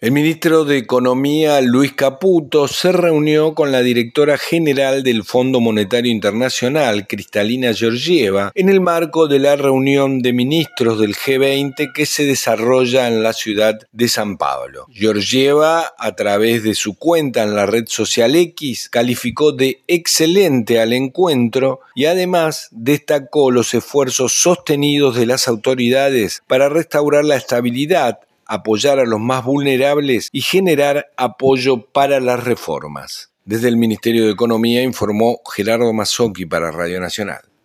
El ministro de Economía, Luis Caputo, se reunió con la directora general del Fondo Monetario Internacional, Kristalina Georgieva, en el marco de la reunión de ministros del G20 que se desarrolla en la ciudad de San Pablo. Georgieva, a través de su cuenta en la red social X, calificó de excelente al encuentro y además destacó los esfuerzos sostenidos de las autoridades para restaurar la estabilidad, apoyar a los más vulnerables y generar apoyo para las reformas. Desde el Ministerio de Economía informó Gerardo Mazzocchi para Radio Nacional.